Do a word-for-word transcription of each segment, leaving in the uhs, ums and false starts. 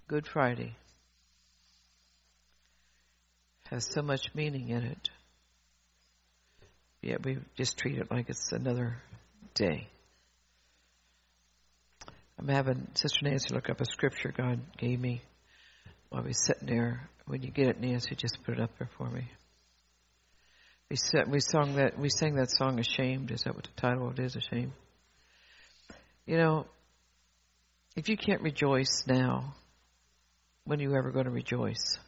Good Friday has so much meaning in it. Yet we just treat it like it's another day. I'm having Sister Nancy look up a scripture God gave me while we sitting there. When you get it, Nancy, just put it up there for me. We set, we sung that we sang that song "Ashamed." Is that what the title of it is? Ashamed. You know, if you can't rejoice now, when are you ever going to rejoice?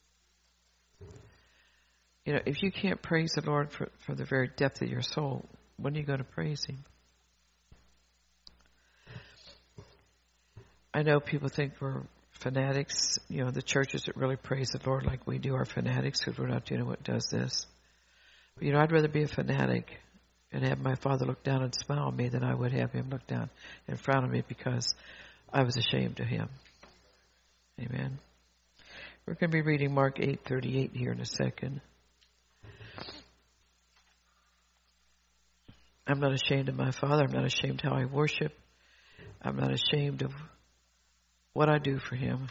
You know, if you can't praise the Lord for, for the very depth of your soul, when are you going to praise Him? I know people think we're fanatics. You know, the churches that really praise the Lord like we do are fanatics because we're not doing what does this. But, you know, I'd rather be a fanatic and have my Father look down and smile at me than I would have Him look down in front of me because I was ashamed of Him. Amen. We're going to be reading Mark eight thirty-eight here in a second. I'm not ashamed of my Father. I'm not ashamed how I worship. I'm not ashamed of what I do for Him.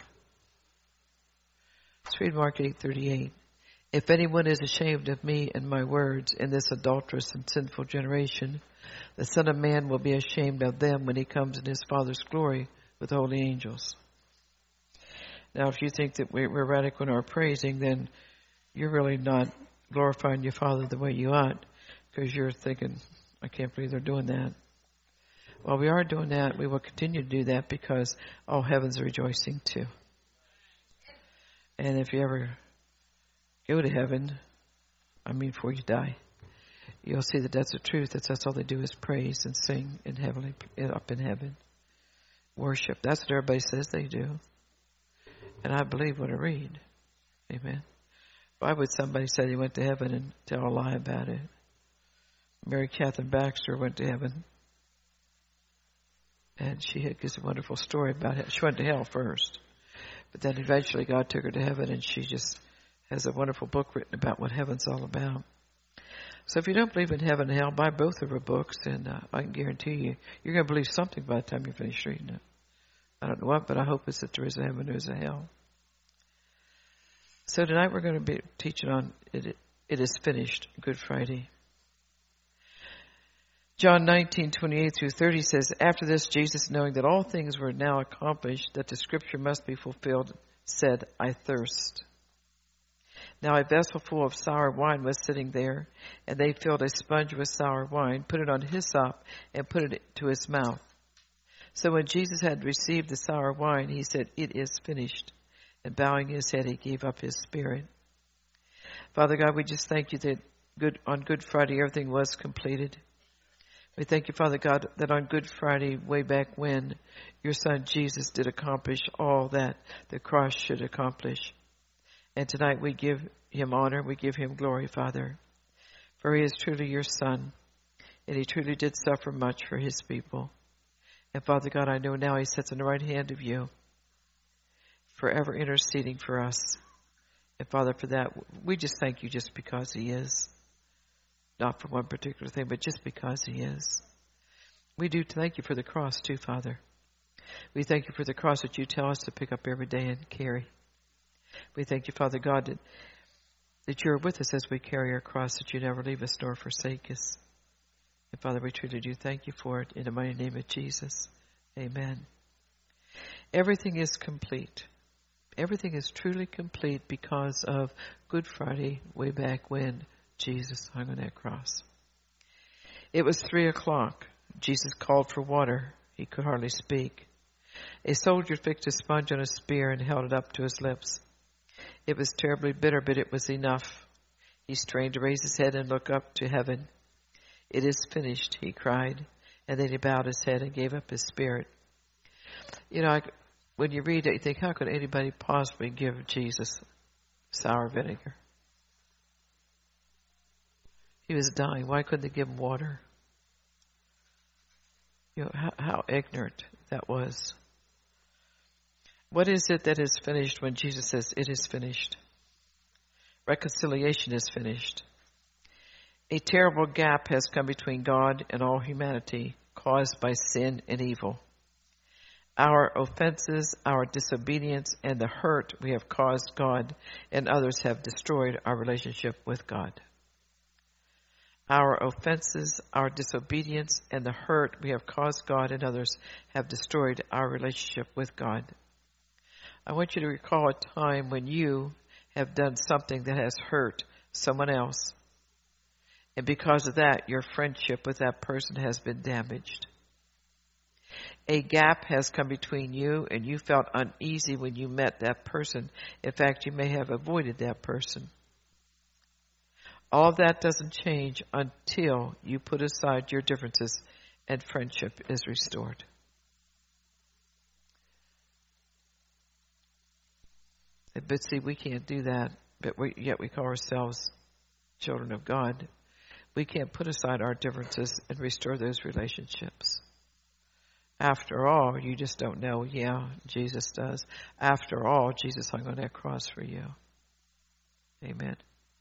Let's read Mark eight thirty-eight. If anyone is ashamed of me and my words in this adulterous and sinful generation, the Son of Man will be ashamed of them when He comes in His Father's glory with holy angels. Now, if you think that we're radical in our praising, then you're really not glorifying your Father the way you ought, because you're thinking, I can't believe they're doing that. Well, we are doing that. We will continue to do that because all heaven's rejoicing too. And if you ever go to heaven, I mean before you die, you'll see that that's the truth. That's, that's all they do is praise and sing in heavenly, up in heaven. Worship. That's what everybody says they do. And I believe what I read. Amen. Why would somebody say they went to heaven and tell a lie about it? Mary Catherine Baxter went to heaven. And she had gives a wonderful story about it. She went to hell first. But then eventually God took her to heaven, and she just has a wonderful book written about what heaven's all about. So if you don't believe in heaven and hell, buy both of her books, and uh, I can guarantee you, you're going to believe something by the time you finish reading it. I don't know what, but I hope it's that there is a heaven, there is a hell. So tonight we're going to be teaching on it, it is finished, Good Friday. John nineteen, twenty-eight through thirty says, after this, Jesus, knowing that all things were now accomplished, that the scripture must be fulfilled, said, I thirst. Now a vessel full of sour wine was sitting there, and they filled a sponge with sour wine, put it on hyssop, and put it to his mouth. So when Jesus had received the sour wine, he said, it is finished. And bowing his head, he gave up his spirit. Father God, we just thank you that good on Good Friday everything was completed. We thank you, Father God, that on Good Friday, way back when, your Son Jesus did accomplish all that the cross should accomplish. And tonight we give him honor, we give him glory, Father. For he is truly your Son, and he truly did suffer much for his people. And Father God, I know now he sits in the right hand of you, forever interceding for us. And Father, for that, we just thank you just because he is. Not for one particular thing, but just because he is. We do thank you for the cross too, Father. We thank you for the cross that you tell us to pick up every day and carry. We thank you, Father God, that, that you're with us as we carry our cross, that you never leave us nor forsake us. And Father, we truly do thank you for it in the mighty name of Jesus. Amen. Everything is complete. Everything is truly complete because of Good Friday way back when Jesus hung on that cross. It was three o'clock. Jesus called for water. He could hardly speak. A soldier fixed a sponge on a spear and held it up to his lips. It was terribly bitter, but it was enough. He strained to raise his head and look up to heaven. It is finished, he cried, and then he bowed his head and gave up his spirit. You know, I, when you read it, you think, how could anybody possibly give Jesus sour vinegar? He was dying. Why couldn't they give him water? You know, how, how ignorant that was. What is it that is finished when Jesus says, it is finished? Reconciliation is finished. A terrible gap has come between God and all humanity caused by sin and evil. Our offenses, our disobedience, and the hurt we have caused God and others have destroyed our relationship with God. Our offenses, our disobedience, and the hurt we have caused God and others have destroyed our relationship with God. I want you to recall a time when you have done something that has hurt someone else. And because of that, your friendship with that person has been damaged. A gap has come between you, and you felt uneasy when you met that person. In fact, you may have avoided that person. All of that doesn't change until you put aside your differences and friendship is restored. But see, we can't do that, but we, yet we call ourselves children of God. We can't put aside our differences and restore those relationships. After all, you just don't know. Yeah, Jesus does. After all, Jesus hung on that cross for you. Amen.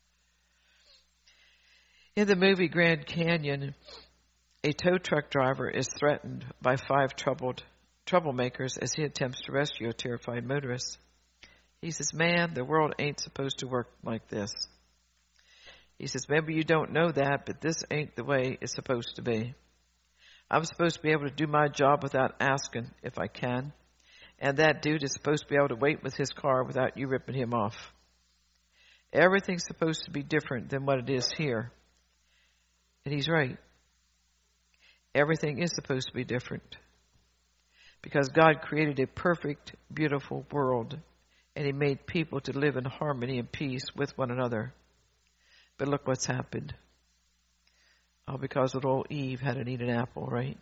In the movie Grand Canyon, a tow truck driver is threatened by five troubled troublemakers as he attempts to rescue a terrified motorist. He says, "Man, the world ain't supposed to work like this." He says, "Maybe you don't know that, but this ain't the way it's supposed to be. I'm supposed to be able to do my job without asking if I can. And that dude is supposed to be able to wait with his car without you ripping him off. Everything's supposed to be different than what it is here." And he's right. Everything is supposed to be different. Because God created a perfect, beautiful world. And he made people to live in harmony and peace with one another. But look what's happened. All because little Eve had to eat an apple, right?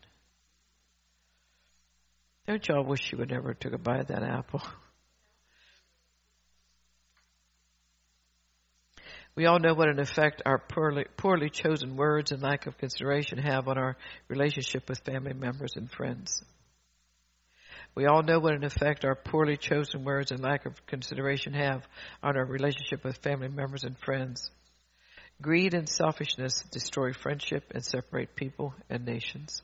Don't y'all wish you would never took a bite of that apple? We all know what an effect our poorly, poorly chosen words and lack of consideration have on our relationship with family members and friends. We all know what an effect our poorly chosen words and lack of consideration have on our relationship with family members and friends. Greed and selfishness destroy friendship and separate people and nations.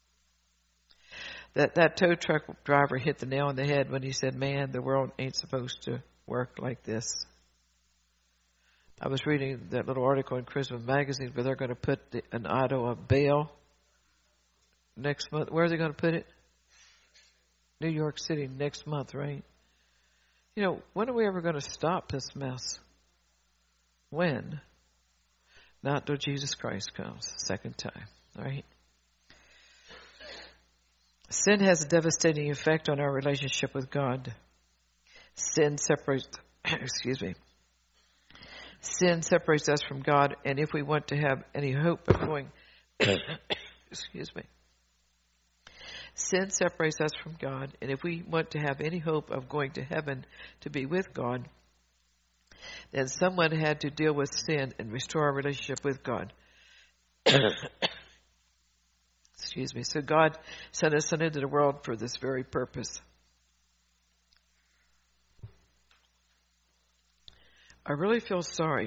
That that tow truck driver hit the nail on the head when he said, "Man, the world ain't supposed to work like this." I was reading that little article in Charisma Magazine where they're going to put the, an auto of bail next month. Where are they going to put it? New York City next month, right? You know, when are we ever going to stop this mess? When? Not till Jesus Christ comes, second time, right? Sin has a devastating effect on our relationship with God. Sin separates, excuse me, sin separates us from God, and if we want to have any hope of going, excuse me, sin separates us from God, and if we want to have any hope of going to heaven to be with God, then someone had to deal with sin and restore our relationship with God. Excuse me. So God sent us into the world for this very purpose. I really feel sorry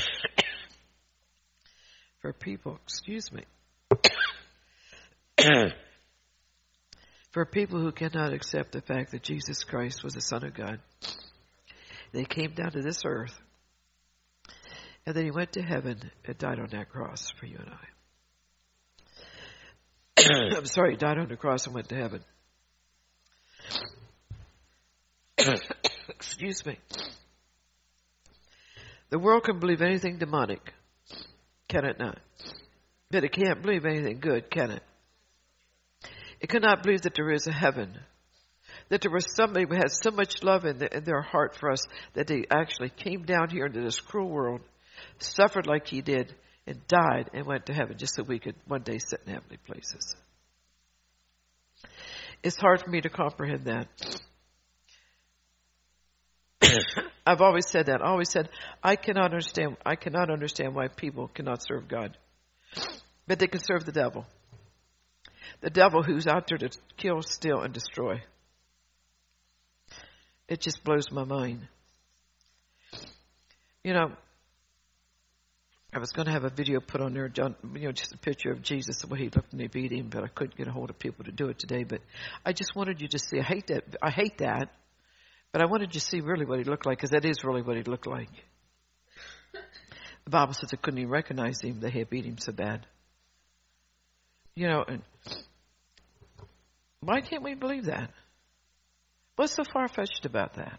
for people, excuse me, for people who cannot accept the fact that Jesus Christ was the Son of God. They came down to this earth, and then he went to heaven and died on that cross for you and I. I'm sorry, he died on the cross and went to heaven. Excuse me. The world can believe anything demonic, can it not? But it can't believe anything good, can it? It cannot believe that there is a heaven, that there was somebody who had so much love in, the, in their heart for us that they actually came down here into this cruel world, suffered like he did, and died and went to heaven just so we could one day sit in heavenly places. It's hard for me to comprehend that. I've always said that. I always said, I cannot understand, I cannot understand why people cannot serve God. But they can serve the devil. The devil who's out there to kill, steal, and destroy. It just blows my mind. You know, I was going to have a video put on there, John, you know, just a picture of Jesus, the way he looked when they beat him, but I couldn't get a hold of people to do it today. But I just wanted you to see. I hate that. I hate that. But I wanted you to see really what he looked like, because that is really what he looked like. The Bible says they couldn't even recognize him. They had beat him so bad. You know, and why can't we believe that? What's so far-fetched about that?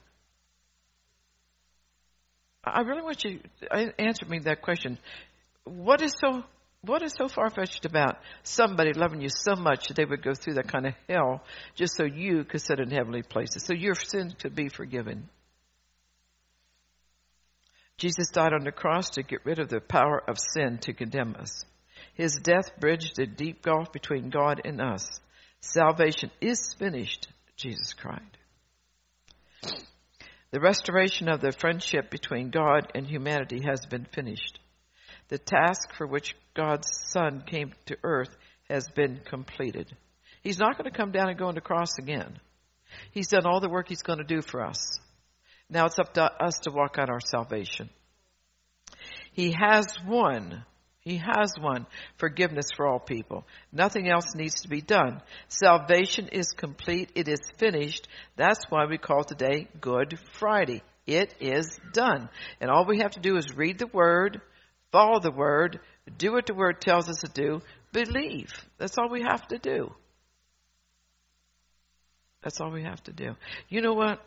I really want you to answer me that question. What is so what is so far-fetched about somebody loving you so much that they would go through that kind of hell just so you could sit in heavenly places, so your sins could be forgiven? Jesus died on the cross to get rid of the power of sin to condemn us. His death bridged the deep gulf between God and us. Salvation is finished, Jesus cried. The restoration of the friendship between God and humanity has been finished. The task for which God's Son came to earth has been completed. He's not going to come down and go on the cross again. He's done all the work he's going to do for us. Now it's up to us to walk out our salvation. He has won. He has won forgiveness for all people. Nothing else needs to be done. Salvation is complete. It is finished. That's why we call today Good Friday. It is done. And all we have to do is read the Word, follow the Word, do what the Word tells us to do, believe. That's all we have to do. That's all we have to do. You know what?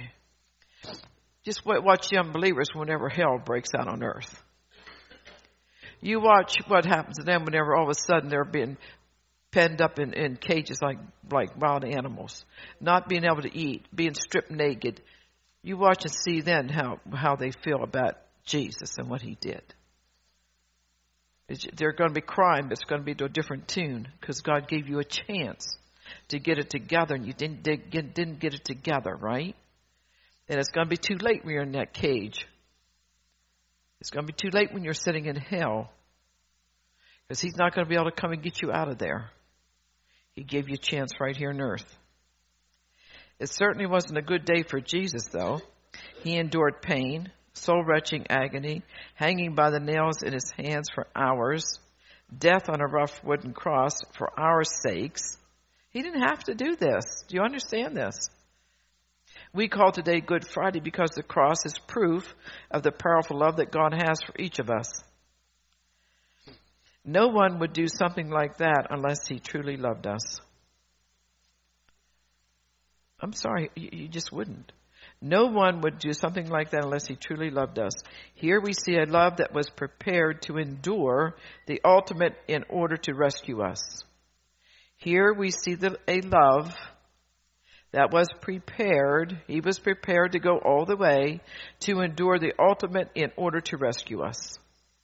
Just watch the unbelievers whenever hell breaks out on earth. You watch what happens to them whenever all of a sudden they're being penned up in, in cages like, like wild animals, not being able to eat, being stripped naked. You watch and see then how, how they feel about Jesus and what he did. It's, they're going to be crying, but it's going to be to a different tune, because God gave you a chance to get it together, and you didn't, didn't get it together, right? And it's going to be too late when you're in that cage. It's going to be too late when you're sitting in hell, because he's not going to be able to come and get you out of there. He gave you a chance right here on earth. It certainly wasn't a good day for Jesus, though. He endured pain, soul-wrenching agony, hanging by the nails in his hands for hours, death on a rough wooden cross for our sakes. He didn't have to do this. Do you understand this? We call today Good Friday because the cross is proof of the powerful love that God has for each of us. No one would do something like that unless he truly loved us. I'm sorry, you just wouldn't. No one would do something like that unless he truly loved us. Here we see a love that was prepared to endure the ultimate in order to rescue us. Here we see the, a love that was prepared. He was prepared to go all the way to endure the ultimate in order to rescue us.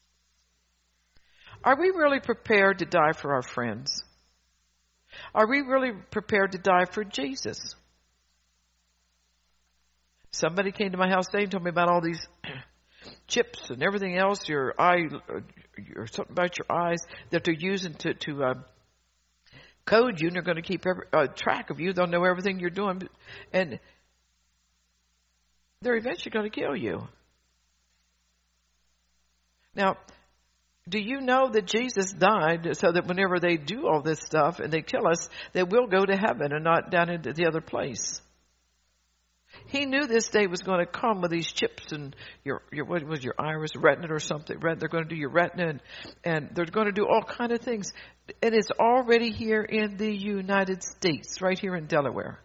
Are we really prepared to die for our friends? Are we really prepared to die for Jesus? Somebody came to my house today and told me about all these chips and everything else, your eye, or something about your eyes that they're using to, to uh, code you, and they're going to keep every, uh, track of you. They'll know everything you're doing, and they're eventually going to kill you. Now, do you know that Jesus died so that whenever they do all this stuff and they kill us, they will go to heaven and not down into the other place? He knew this day was going to come with these chips and your, your what was your iris, retina or something. They're going to do your retina, and, and they're going to do all kind of things. And it's already here in the United States, right here in Delaware.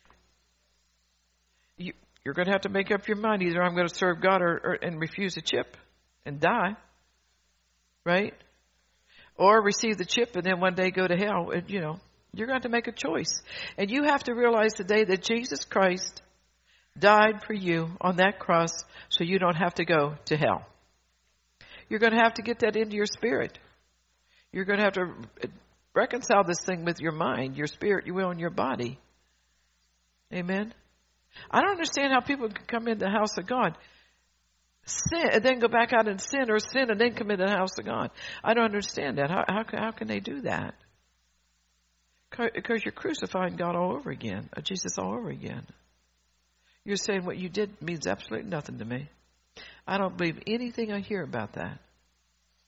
You, you're going to have to make up your mind. Either I'm going to serve God or, or and refuse the chip and die, right? Or receive the chip and then one day go to hell. And, you know, you're going to have to make a choice. And you have to realize today that Jesus Christ died for you on that cross so you don't have to go to hell. You're going to have to get that into your spirit. You're going to have to reconcile this thing with your mind, your spirit, your will, and your body. Amen? I don't understand how people can come into the house of God, sin, and then go back out and sin, or sin and then come into the house of God. I don't understand that. How, how, how can they do that? Because you're crucifying God all over again, or Jesus all over again. You're saying what you did means absolutely nothing to me. I don't believe anything I hear about that.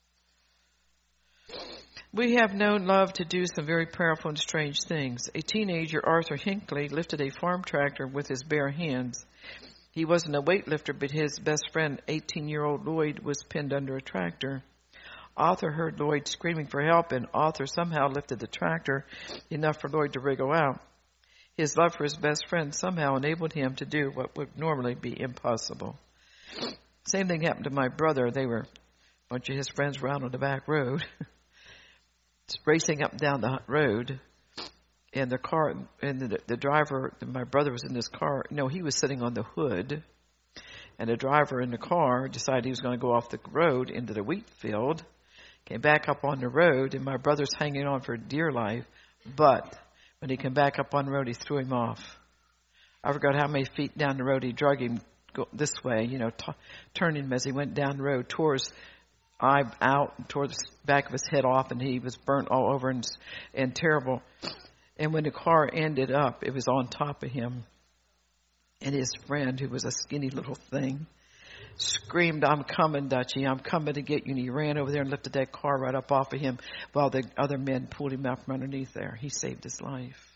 We have known love to do some very powerful and strange things. A teenager, Arthur Hinckley, lifted a farm tractor with his bare hands. He wasn't a weightlifter, but his best friend, eighteen-year-old Lloyd, was pinned under a tractor. Arthur heard Lloyd screaming for help, and Arthur somehow lifted the tractor enough for Lloyd to wriggle out. His love for his best friend somehow enabled him to do what would normally be impossible. Same thing happened to my brother. They were, a bunch of his friends were out on the back road, racing up and down the road. And the car, and the, the driver, my brother was in his car. No, he was sitting on the hood. And the driver in the car decided he was going to go off the road into the wheat field. Came back up on the road, and my brother's hanging on for dear life. But when he came back up on the road, he threw him off. I forgot how many feet down the road he drug him go this way, you know, t- turning him as he went down the road, tore his eye out, tore the back of his head off, and he was burnt all over and, and terrible. And when the car ended up, it was on top of him. And his friend, who was a skinny little thing, screamed, "I'm coming, Dutchie, I'm coming to get you." And he ran over there and lifted that car right up off of him while the other men pulled him out from underneath there. He saved his life.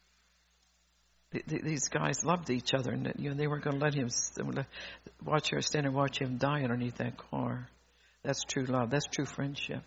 These guys loved each other, and you know they weren't going to let him watch her stand and watch him die underneath that car. That's true love. That's true friendship.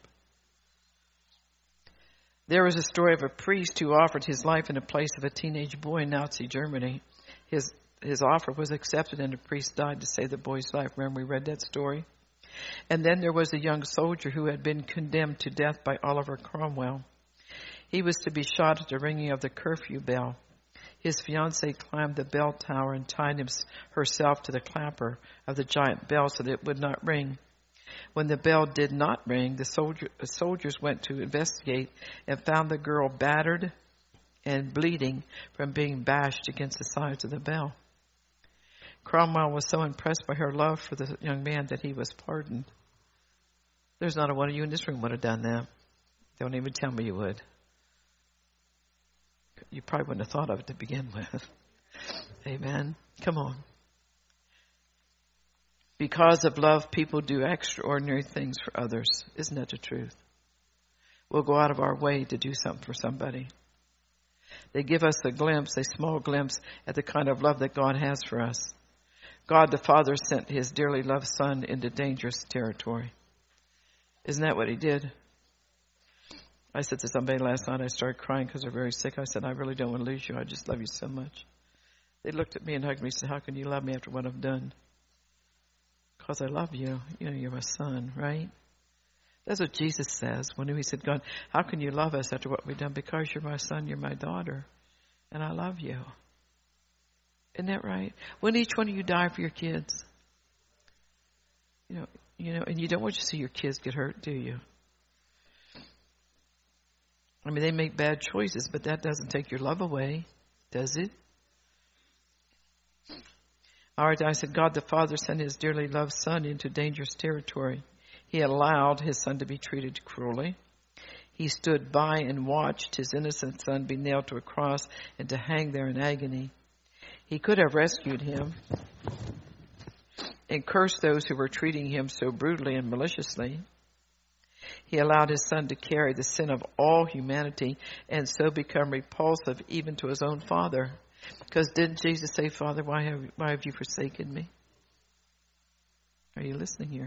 There was a story of a priest who offered his life in the place of a teenage boy in Nazi Germany. His his offer was accepted, and the priest died to save the boy's life. Remember, we read that story? And then there was a young soldier who had been condemned to death by Oliver Cromwell. He was to be shot at the ringing of the curfew bell. His fiancée climbed the bell tower and tied him, herself to the clapper of the giant bell so that it would not ring. When the bell did not ring, the, soldier, the soldiers went to investigate and found the girl battered and bleeding from being bashed against the sides of the bell. Cromwell was so impressed by her love for the young man that he was pardoned. There's not a one of you in this room would have done that. Don't even tell me you would. You probably wouldn't have thought of it to begin with. Amen. Come on. Because of love, people do extraordinary things for others. Isn't that the truth? We'll go out of our way to do something for somebody. They give us a glimpse, a small glimpse, at the kind of love that God has for us. God the Father sent his dearly loved Son into dangerous territory. Isn't that what he did? I said to somebody last night, I started crying because they're very sick. I said, "I really don't want to lose you. I just love you so much." They looked at me and hugged me and said, "How can you love me after what I've done?" Because I love you. You know, you're my son, right? That's what Jesus says when he said, "God, how can you love us after what we've done?" Because you're my son, you're my daughter, and I love you. Isn't that right? When each one of you die for your kids, you know, you know, and you don't want to see your kids get hurt, do you? I mean, they make bad choices, but that doesn't take your love away, does it? All right, I said, God the Father sent his dearly loved Son into dangerous territory. He allowed his Son to be treated cruelly. He stood by and watched his innocent Son be nailed to a cross and to hang there in agony. He could have rescued him and cursed those who were treating him so brutally and maliciously. He allowed his Son to carry the sin of all humanity and so become repulsive even to his own Father. Because didn't Jesus say, "Father, why have, why have you forsaken me?" Are you listening here?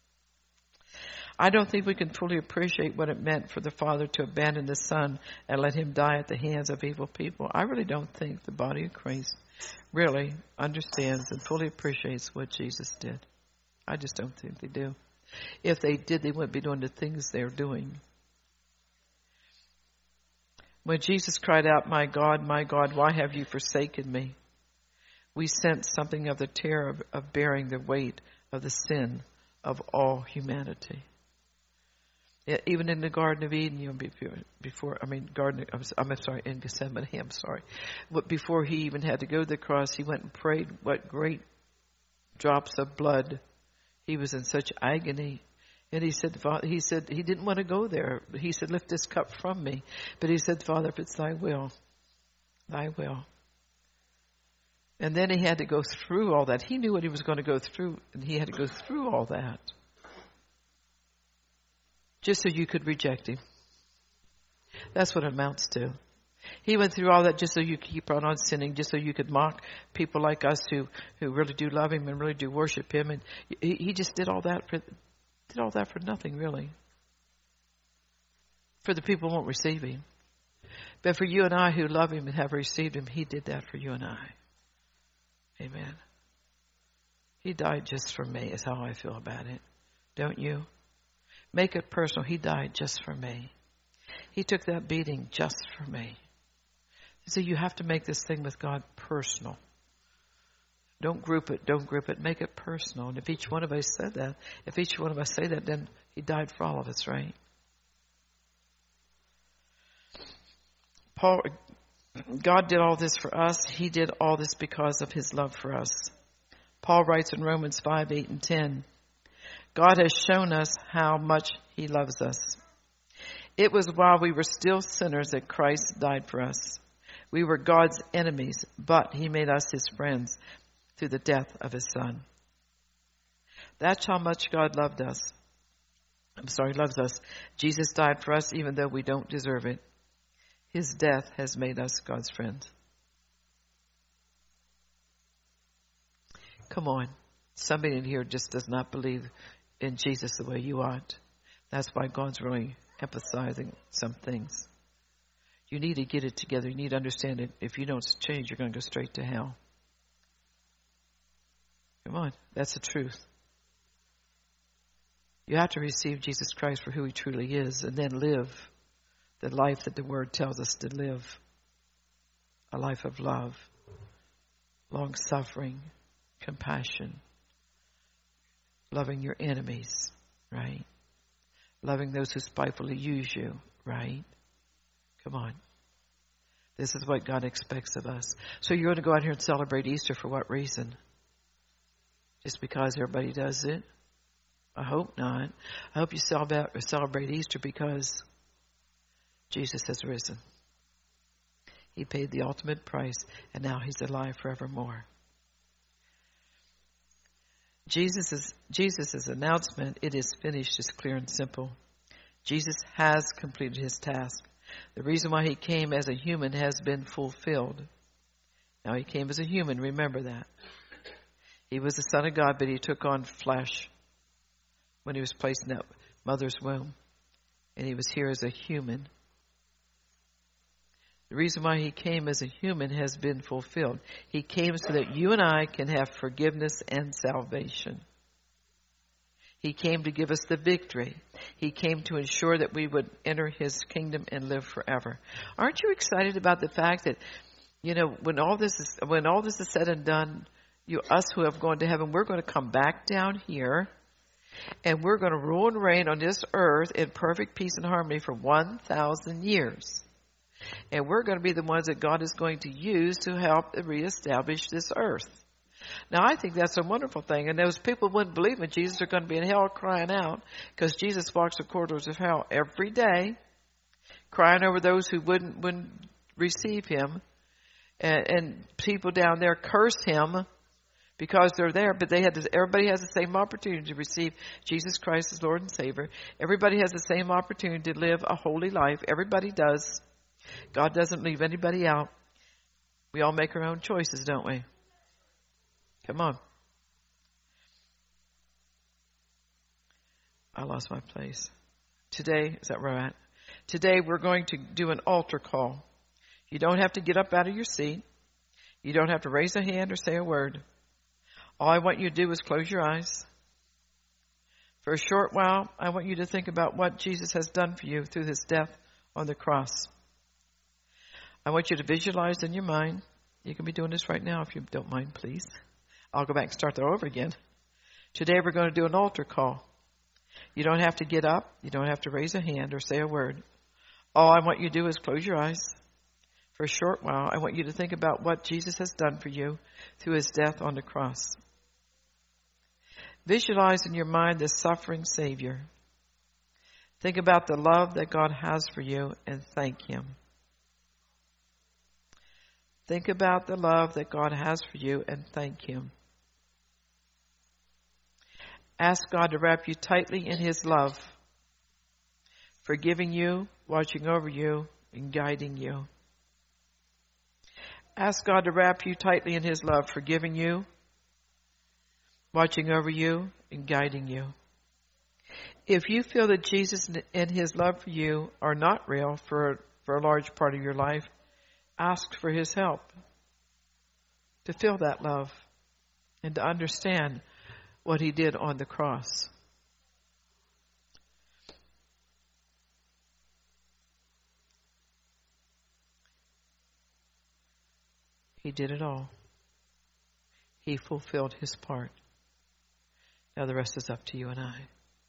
I don't think we can fully appreciate what it meant for the Father to abandon the Son and let him die at the hands of evil people. I really don't think the body of Christ really understands and fully appreciates what Jesus did. I just don't think they do. If they did, they wouldn't be doing the things they're doing. When Jesus cried out, "My God, my God, why have you forsaken me?" we sense something of the terror of, of bearing the weight of the sin of all humanity. Yeah, even in the Garden of Eden, you know, before, before I mean, Garden, I'm, I'm sorry, in Gethsemane, I'm sorry. But before he even had to go to the cross, he went and prayed what great drops of blood. He was in such agony. And he said, he said, he didn't want to go there. He said, "Lift this cup from me." But he said, "Father, if it's thy will, thy will." And then he had to go through all that. He knew what he was going to go through, and he had to go through all that just so you could reject him. That's what it amounts to. He went through all that just so you could keep on on sinning, just so you could mock people like us who, who really do love him and really do worship him. And he, he just did all that for did all that for nothing, really. For the people who won't receive him. But for you and I who love him and have received him, he did that for you and I. Amen. He died just for me is how I feel about it. Don't you? Make it personal. He died just for me. He took that beating just for me. So you have to make this thing with God personal. Don't group it. Don't group it. Make it personal. And if each one of us said that, if each one of us say that, then he died for all of us, right? Paul, God did all this for us. He did all this because of his love for us. Paul writes in Romans five, eight, and ten, God has shown us how much he loves us. It was while we were still sinners that Christ died for us. We were God's enemies, but he made us his friends through the death of his son. That's how much God loved us. I'm sorry, loves us. Jesus died for us even though we don't deserve it. His death has made us God's friends. Come on. Somebody in here just does not believe in Jesus the way you ought. That's why God's really emphasizing some things. You need to get it together. You need to understand it. If you don't change, you're going to go straight to hell. Come on. That's the truth. You have to receive Jesus Christ for who he truly is and then live the life that the Word tells us to live. A life of love, long-suffering, compassion, loving your enemies, right? Loving those who spitefully use you, right? Come on. This is what God expects of us. So you're going to go out here and celebrate Easter for what reason? Just because everybody does it? I hope not. I hope you celebrate Easter because Jesus has risen. He paid the ultimate price, and now he's alive forevermore. Jesus' Jesus's announcement, it is finished, is clear and simple. Jesus has completed his task. The reason why he came as a human has been fulfilled. Now, he came as a human, remember that. He was the Son of God, but he took on flesh when he was placed in that mother's womb. And he was here as a human. The reason why he came as a human has been fulfilled. He came so that you and I can have forgiveness and salvation. He came to give us the victory. He came to ensure that we would enter his kingdom and live forever. Aren't you excited about the fact that, you know, when all this is when all this is said and done, you us who have gone to heaven, we're going to come back down here and we're going to rule and reign on this earth in perfect peace and harmony for one thousand years. And we're going to be the ones that God is going to use to help reestablish this earth. Now, I think that's a wonderful thing. And those people who wouldn't believe in Jesus are going to be in hell crying out because Jesus walks the corridors of hell every day, crying over those who wouldn't, wouldn't receive him. And, and people down there curse him because they're there, but they had to, everybody has the same opportunity to receive Jesus Christ as Lord and Savior. Everybody has the same opportunity to live a holy life. Everybody does. God doesn't leave anybody out. We all make our own choices, don't we? Come on. I lost my place. Today, is that where I'm at? Today we're going to do an altar call. You don't have to get up out of your seat. You don't have to raise a hand or say a word. All I want you to do is close your eyes. For a short while, I want you to think about what Jesus has done for you through his death on the cross. I want you to visualize in your mind. You can be doing this right now if you don't mind, please. I'll go back and start that over again. Today we're going to do an altar call. You don't have to get up. You don't have to raise a hand or say a word. All I want you to do is close your eyes. For a short while, I want you to think about what Jesus has done for you through his death on the cross. Visualize in your mind the suffering Savior. Think about the love that God has for you and thank him. Think about the love that God has for you and thank him. Ask God to wrap you tightly in his love, forgiving you, watching over you, and guiding you. Ask God to wrap you tightly in His love, forgiving you, watching over you, and guiding you. If you feel that Jesus and His love for you are not real for, for a large part of your life, ask for His help to feel that love and to understand what He did on the cross. He did it all. He fulfilled His part. Now the rest is up to you and I.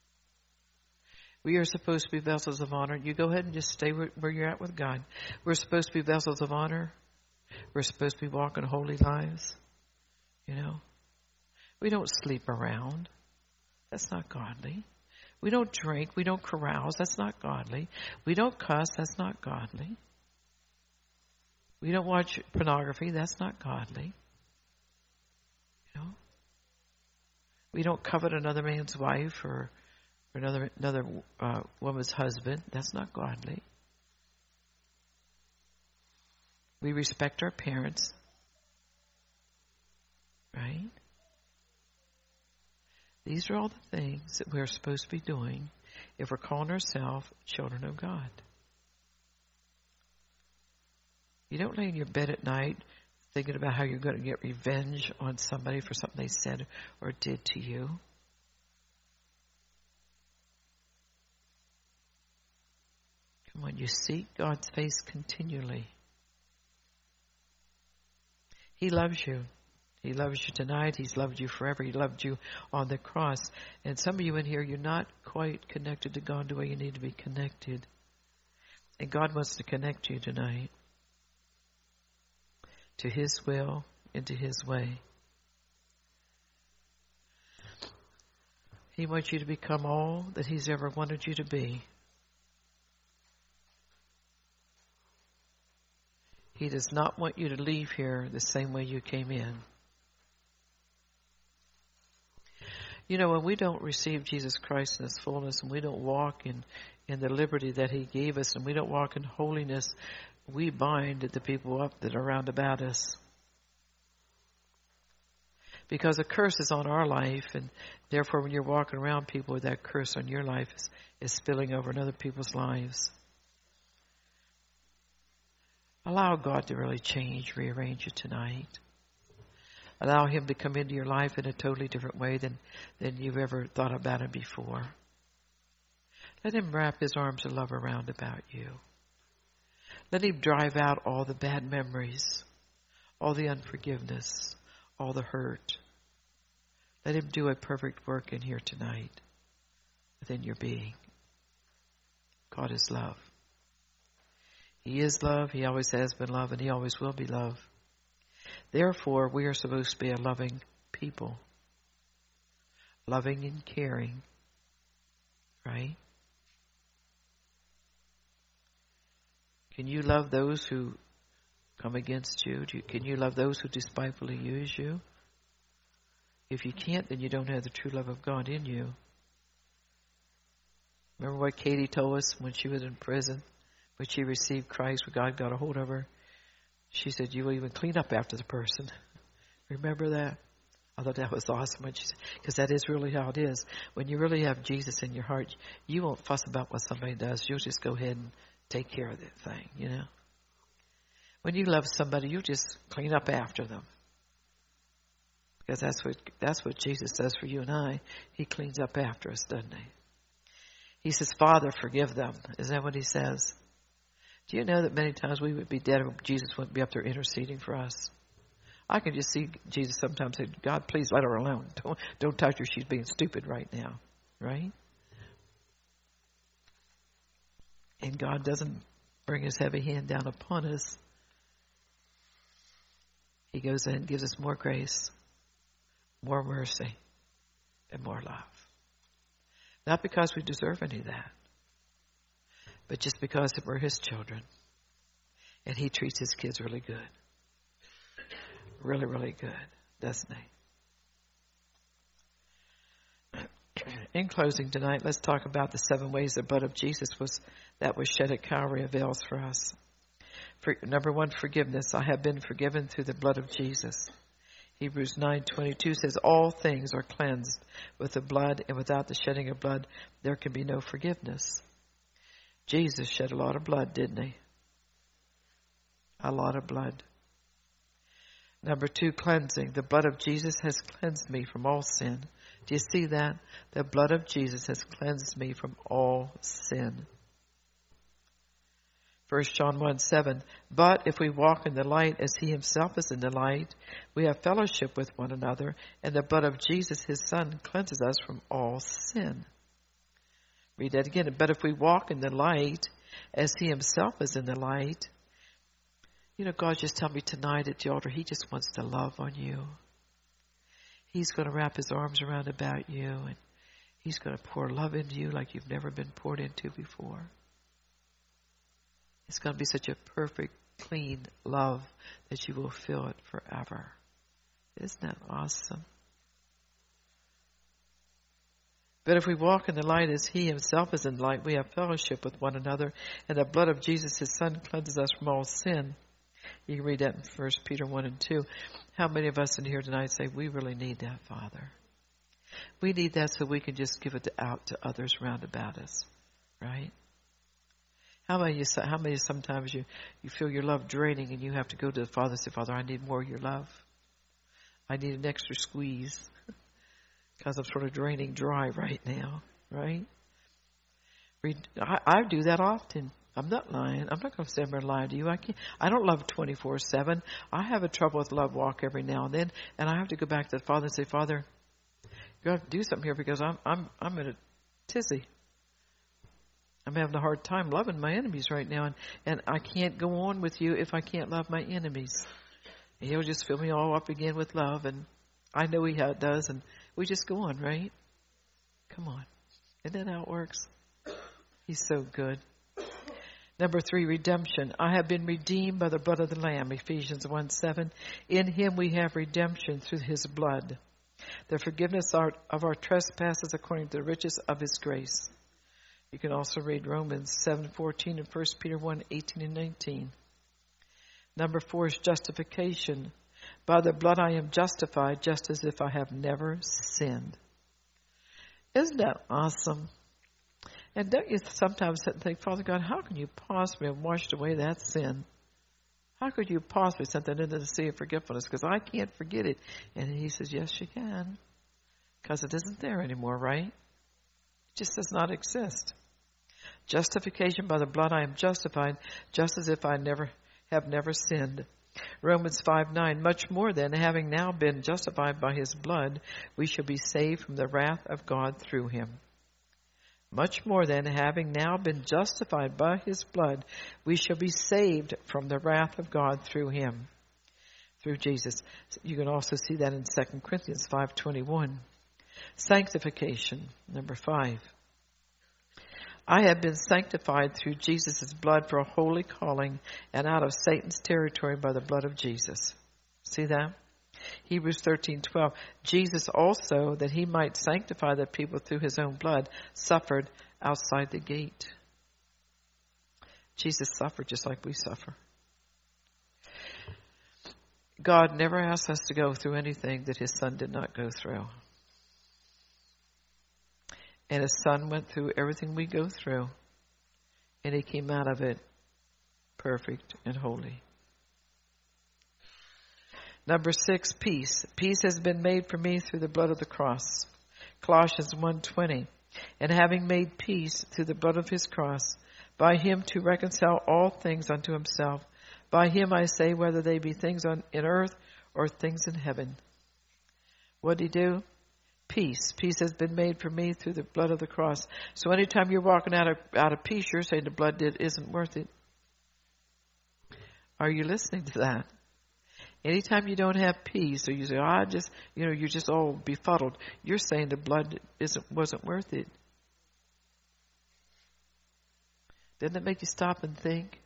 We are supposed to be vessels of honor. You go ahead and just stay where, where you're at with God. We're supposed to be vessels of honor. We're supposed to be walking holy lives. You know, we don't sleep around. That's not godly. We don't drink. We don't carouse. That's not godly. We don't cuss. That's not godly. We don't watch pornography. That's not godly. You know, we don't covet another man's wife or, or another another uh, woman's husband. That's not godly. We respect our parents. Right? These are all the things that we're supposed to be doing if we're calling ourselves children of God. You don't lay in your bed at night thinking about how you're going to get revenge on somebody for something they said or did to you. Come on, you seek God's face continually. He loves you. He loves you tonight. He's loved you forever. He loved you on the cross. And some of you in here, you're not quite connected to God the way you need to be connected. And God wants to connect you tonight to His will and to His way. He wants you to become all that He's ever wanted you to be. He does not want you to leave here the same way you came in. You know, when we don't receive Jesus Christ in His fullness and we don't walk in, in the liberty that He gave us and we don't walk in holiness, we bind the people up that are around about us. Because a curse is on our life, and therefore when you're walking around people with that curse on your life is, is spilling over in other people's lives. Allow God to really change, rearrange you tonight. Allow Him to come into your life in a totally different way than, than you've ever thought about Him before. Let Him wrap His arms of love around about you. Let Him drive out all the bad memories, all the unforgiveness, all the hurt. Let Him do a perfect work in here tonight within your being. God is love. He is love. He always has been love, and He always will be love. Therefore, we are supposed to be a loving people. Loving and caring. Right? Can you love those who come against you? Do you? Can you love those who despitefully use you? If you can't, then you don't have the true love of God in you. Remember what Katie told us when she was in prison? When she received Christ, when God got a hold of her, she said, you will even clean up after the person. Remember that? I thought that was awesome. Because that is really how it is. When you really have Jesus in your heart, you won't fuss about what somebody does. You'll just go ahead and take care of that thing, you know. When you love somebody, you just clean up after them. Because that's what that's what Jesus does for you and I. He cleans up after us, doesn't He? He says, Father, forgive them. Is that what He says? Do you know that many times we would be dead and Jesus wouldn't be up there interceding for us? I can just see Jesus sometimes say, God, please let her alone. Don't, don't touch her. She's being stupid right now. Right? And God doesn't bring His heavy hand down upon us. He goes in and gives us more grace, more mercy, and more love. Not because we deserve any of that, but just because we're His children. And He treats His kids really good. Really, really good, doesn't He? In closing tonight, let's talk about the seven ways the blood of Jesus was that was shed at Calvary avails for us. For, number one, forgiveness. I have been forgiven through the blood of Jesus. Hebrews nine twenty-two says, all things are cleansed with the blood, and without the shedding of blood, there can be no forgiveness. Jesus shed a lot of blood, didn't he? A lot of blood. Number two, cleansing. The blood of Jesus has cleansed me from all sin. Do you see that? The blood of Jesus has cleansed me from all sin. First John one seven, but if we walk in the light as he himself is in the light, we have fellowship with one another, and the blood of Jesus, his Son, cleanses us from all sin. Read that again. But if we walk in the light as he himself is in the light, you know, God just told me tonight at the altar, he just wants to love on you. He's going to wrap his arms around about you, and he's going to pour love into you like you've never been poured into before. It's going to be such a perfect, clean love that you will feel it forever. Isn't that awesome? But if we walk in the light as he himself is in the light, we have fellowship with one another, and the blood of Jesus, his Son, cleanses us from all sin. You can read that in First Peter one and two. How many of us in here tonight say, we really need that, Father? We need that so we can just give it out to others round about us, right? How many, how many sometimes you, you feel your love draining and you have to go to the Father and say, Father, I need more of your love. I need an extra squeeze because I'm sort of draining dry right now, right? Read, I, I do that often. I'm not lying. I'm not going to say I'm going to lie to you. I can't. I don't love twenty-four seven. I have a trouble with love walk every now and then, and I have to go back to the Father and say, Father, you have to do something here because I'm I'm I'm in a tizzy. I'm having a hard time loving my enemies right now, and, and I can't go on with you if I can't love my enemies. And he'll just fill me all up again with love, and I know he does, and we just go on, right? Come on. Isn't that how it works? He's so good. Number three, redemption. I have been redeemed by the blood of the Lamb, Ephesians one seven. In him we have redemption through his blood, the forgiveness of our trespasses according to the riches of his grace. You can also read Romans seven fourteen and First Peter one eighteen and nineteen. Number four is justification. By the blood I am justified, just as if I have never sinned. Isn't that awesome? And don't you sometimes think, Father God, how can you possibly have washed away that sin? How could you possibly send that into the sea of forgetfulness? Because I can't forget it. And he says, yes, you can. Because it isn't there anymore, right? It just does not exist. Justification by the blood I am justified, just as if I never have never sinned. Romans five nine, much more then, having now been justified by his blood, we shall be saved from the wrath of God through him. Much more then, having now been justified by his blood, we shall be saved from the wrath of God through him, through Jesus. You can also see that in Second Corinthians five twenty-one. Sanctification, number five. I have been sanctified through Jesus' blood for a holy calling and out of Satan's territory by the blood of Jesus. See that? Hebrews thirteen twelve. Jesus also, that he might sanctify the people through his own blood, suffered outside the gate. Jesus suffered just like we suffer. God never asked us to go through anything that his Son did not go through. And his Son went through everything we go through, and he came out of it perfect and holy. Number six, peace. Peace has been made for me through the blood of the cross. Colossians one twenty. And having made peace through the blood of his cross, by him to reconcile all things unto himself. By him I say, whether they be things on in earth or things in heaven. What did he do? Peace. Peace has been made for me through the blood of the cross. So anytime you're walking out of out of peace, you're saying the blood did, isn't worth it. Are you listening to that? Anytime you don't have peace, or you say, oh, I just, you know, you're just all befuddled, you're saying the blood isn't wasn't worth it. Doesn't it make you stop and think?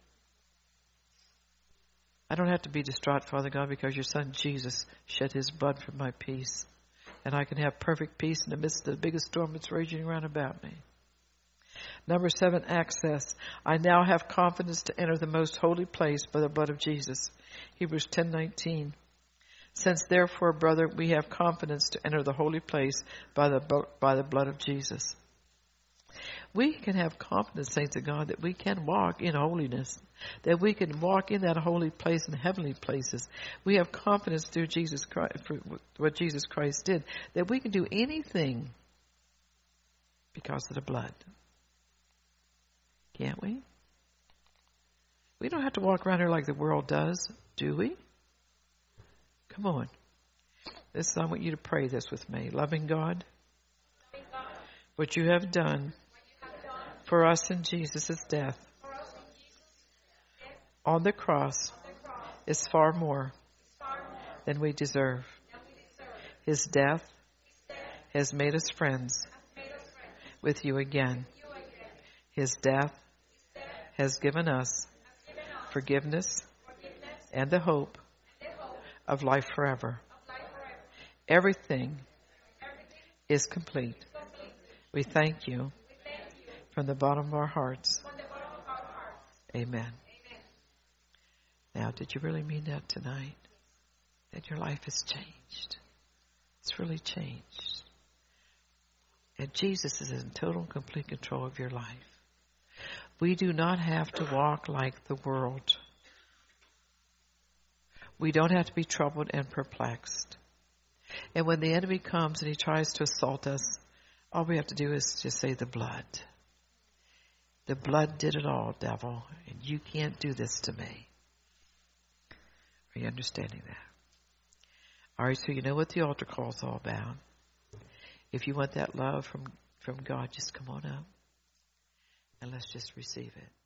I don't have to be distraught, Father God, because your Son Jesus shed his blood for my peace. And I can have perfect peace in the midst of the biggest storm that's raging around about me. Number seven, access. I now have confidence to enter the most holy place by the blood of Jesus. Hebrews ten nineteen. Since therefore, brother, we have confidence to enter the holy place by the by the blood of Jesus. We can have confidence, saints of God, that we can walk in holiness, that we can walk in that holy place in heavenly places. We have confidence through Jesus Christ, for what Jesus Christ did, that we can do anything because of the blood. Can't we? We don't have to walk around here like the world does, do we? Come on. This, I want you to pray this with me. Loving God, what you have done for us in Jesus' death on the cross is far more than we deserve. His death has made us friends with you again. His death has given us forgiveness and the hope of life forever. Everything is complete. We thank you from the bottom of our hearts. Amen. Now, did you really mean that tonight? That your life has changed? It's really changed. And Jesus is in total and complete control of your life. We do not have to walk like the world. We don't have to be troubled and perplexed. And when the enemy comes and he tries to assault us, all we have to do is just say the blood. The blood did it all, devil, and you can't do this to me. Are you understanding that? All right, so you know what the altar call is all about. If you want that love from, from God, just come on up and let's just receive it.